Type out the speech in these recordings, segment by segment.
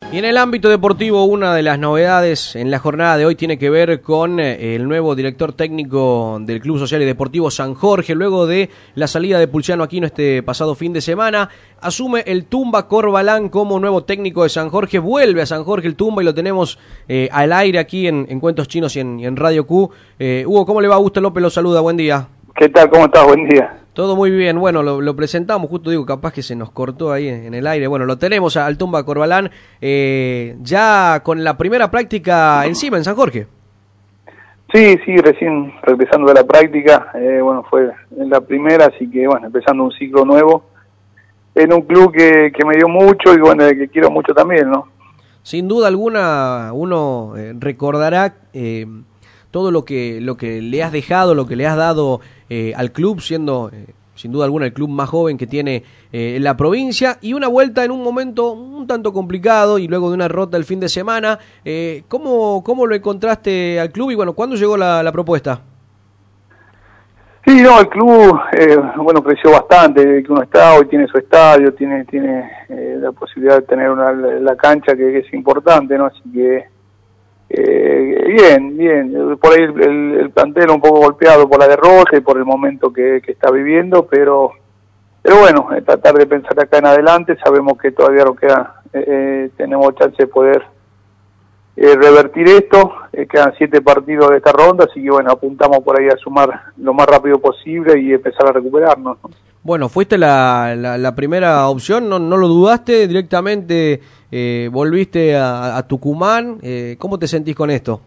Y en el ámbito deportivo, una de las novedades en la jornada de hoy tiene que ver con el nuevo director técnico del Club Social y Deportivo San Jorge. Luego de la salida de Pulciano Aquino este pasado fin de semana, asume el Tumba Corbalán como nuevo técnico de San Jorge. Vuelve a San Jorge el Tumba y lo tenemos al aire aquí en Cuentos Chinos y en Radio Q. Hugo, ¿cómo le va? Augusto López lo saluda, buen día. ¿Qué tal? ¿Cómo estás? Buen día. Todo muy bien, bueno, lo presentamos, justo digo, capaz que se nos cortó ahí en el aire. Bueno, lo tenemos al Tumba Corbalán, ya con la primera práctica encima en San Jorge. Sí, recién regresando de la práctica, bueno, fue en la primera, así que bueno, empezando un ciclo nuevo, en un club que me dio mucho y bueno, que quiero mucho también, ¿no? Sin duda alguna, uno recordará todo lo que le has dejado, lo que le has dado al club, siendo sin duda alguna el club más joven que tiene la provincia, y una vuelta en un momento un tanto complicado y luego de una derrota el fin de semana. ¿Cómo lo encontraste al club y bueno, cuándo llegó la propuesta? Sí, no, el club, bueno, creció bastante, que uno está, hoy tiene su estadio, tiene la posibilidad de tener la cancha que es importante, ¿no? Así que bien, por ahí el plantel un poco golpeado por la derrota y por el momento que está viviendo, pero bueno, tratar de pensar acá en adelante, sabemos que todavía nos queda, tenemos chance de poder revertir esto, quedan 7 partidos de esta ronda, así que bueno, apuntamos por ahí a sumar lo más rápido posible y empezar a recuperarnos, ¿no? Bueno, fuiste la primera opción, no lo dudaste, directamente volviste a Tucumán. ¿Cómo te sentís con esto?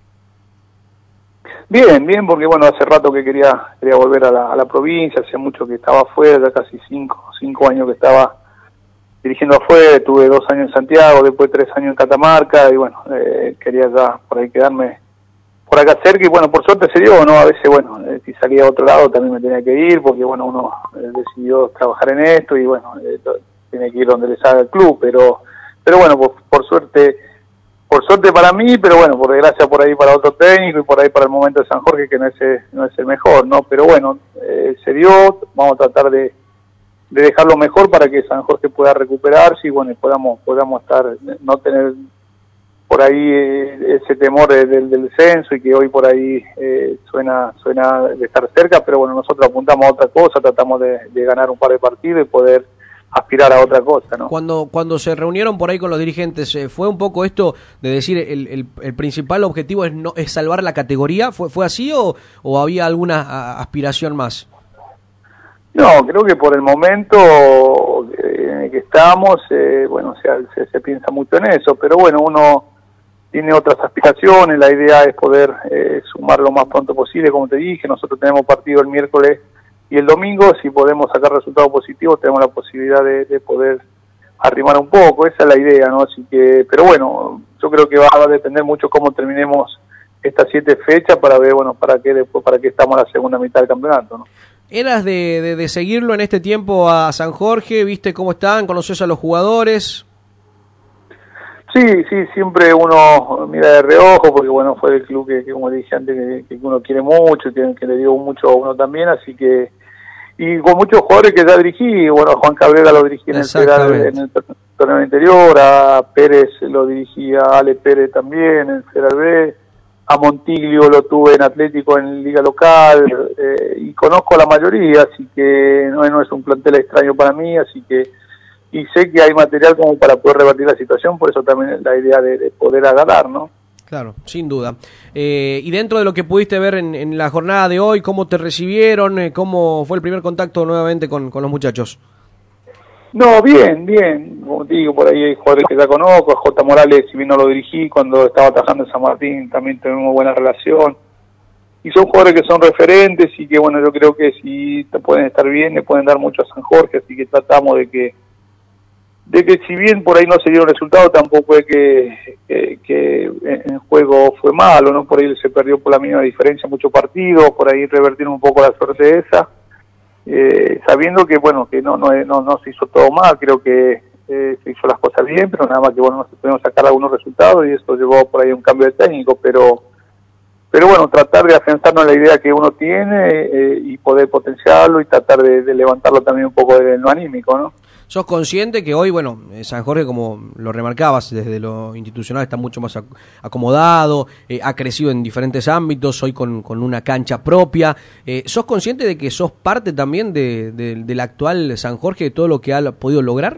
Bien, porque bueno, hace rato que quería volver a la provincia, hace mucho que estaba afuera, ya casi 5 años que estaba dirigiendo afuera, tuve 2 años en Santiago, después 3 años en Catamarca, y bueno, quería ya por ahí quedarme por acá cerca, y bueno, por suerte se dio, ¿no? A veces, bueno, si salía a otro lado también me tenía que ir, porque bueno, uno decidió trabajar en esto, y bueno, tiene que ir donde le salga el club, pero bueno, por suerte para mí, pero bueno, por desgracia por ahí para otro técnico, y por ahí para el momento de San Jorge, que no es el mejor, ¿no? Pero bueno, se dio, vamos a tratar de dejarlo mejor para que San Jorge pueda recuperarse, y bueno, y podamos estar, no tener por ahí ese temor del descenso, y que hoy por ahí suena de estar cerca, pero bueno, nosotros apuntamos a otra cosa, tratamos de ganar un par de partidos y poder aspirar a otra cosa, ¿no? Cuando se reunieron por ahí con los dirigentes, ¿fue un poco esto de decir el principal objetivo es salvar la categoría? ¿Fue así o había alguna aspiración más? No, creo que por el momento en el que estamos, bueno, se piensa mucho en eso, pero bueno, uno tiene otras aspiraciones, la idea es poder sumar lo más pronto posible, como te dije, nosotros tenemos partido el miércoles y el domingo, si podemos sacar resultados positivos tenemos la posibilidad de poder arrimar un poco, esa es la idea, ¿no? Así que, pero bueno, yo creo que va a depender mucho cómo terminemos estas 7 fechas para ver, bueno, para qué estamos en la segunda mitad del campeonato, ¿no? ¿Eras de seguirlo en este tiempo a San Jorge? ¿Viste cómo están? ¿Conoces a los jugadores? Sí, siempre uno mira de reojo, porque bueno, fue el club que como dije antes, que uno quiere mucho, que le dio mucho a uno también, así que, y con muchos jugadores que ya dirigí, bueno, a Juan Cabrera lo dirigí en el torneo anterior, a Pérez lo dirigí, a Ale Pérez también, en Federal B, a Montiglio lo tuve en Atlético en Liga Local, y conozco a la mayoría, así que no es un plantel extraño para mí, así que, y sé que hay material como para poder revertir la situación, por eso también la idea de poder agarrar, ¿no? Claro, sin duda. Y dentro de lo que pudiste ver en la jornada de hoy, ¿cómo te recibieron? ¿Cómo fue el primer contacto nuevamente con los muchachos? No, bien, como te digo, por ahí hay jugadores que ya conozco, a J. Morales, si bien no lo dirigí, cuando estaba trabajando en San Martín también tuvimos buena relación, y son jugadores que son referentes, y que bueno, yo creo que si pueden estar bien, le pueden dar mucho a San Jorge, así que tratamos de que si bien por ahí no se dieron resultados, tampoco es que en juego fue malo, ¿no? Por ahí se perdió por la mínima diferencia muchos partidos, por ahí revertir un poco la suerte esa, sabiendo que bueno, que no se hizo todo mal, creo que se hizo las cosas bien, pero nada más que bueno, no se pudieron sacar algunos resultados y eso llevó por ahí un cambio de técnico, pero bueno, tratar de afianzarnos en la idea que uno tiene y poder potenciarlo y tratar de levantarlo también un poco en lo anímico, ¿no? ¿Sos consciente que hoy, bueno, San Jorge, como lo remarcabas, desde lo institucional está mucho más acomodado, ha crecido en diferentes ámbitos, hoy con una cancha propia? ¿Sos consciente de que sos parte también del actual San Jorge, de todo lo que ha podido lograr?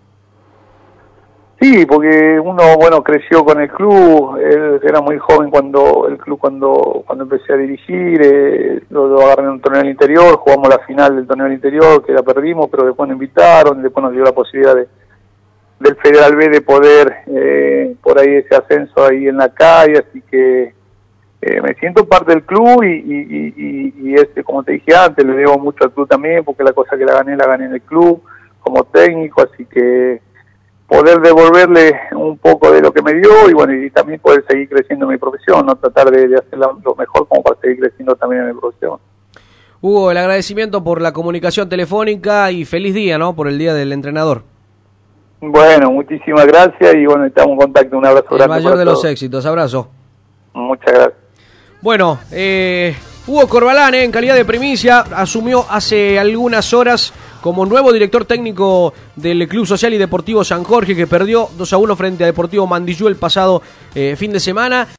Sí, porque uno, bueno, creció con el club, él era muy joven cuando empecé a dirigir, lo agarré en un torneo del interior, jugamos la final del torneo del interior, que la perdimos, pero después nos invitaron, después nos dio la posibilidad del Federal B de poder, por ahí ese ascenso ahí en la calle, así que me siento parte del club y como te dije antes, le debo mucho al club también, porque la cosa que la gané en el club como técnico, así que poder devolverle un poco de lo que me dio y bueno, y también poder seguir creciendo en mi profesión, no tratar de hacer lo mejor como para seguir creciendo también en mi profesión. Hugo, el agradecimiento por la comunicación telefónica y feliz día, ¿no? Por el Día del Entrenador. Bueno, muchísimas gracias y bueno, estamos en contacto, un abrazo grande. El mayor de los éxitos, abrazo. Muchas gracias. Bueno, Hugo Corbalán, en calidad de primicia, asumió hace algunas horas como nuevo director técnico del Club Social y Deportivo San Jorge, que perdió 2-1 frente a Deportivo Mandillú el pasado fin de semana.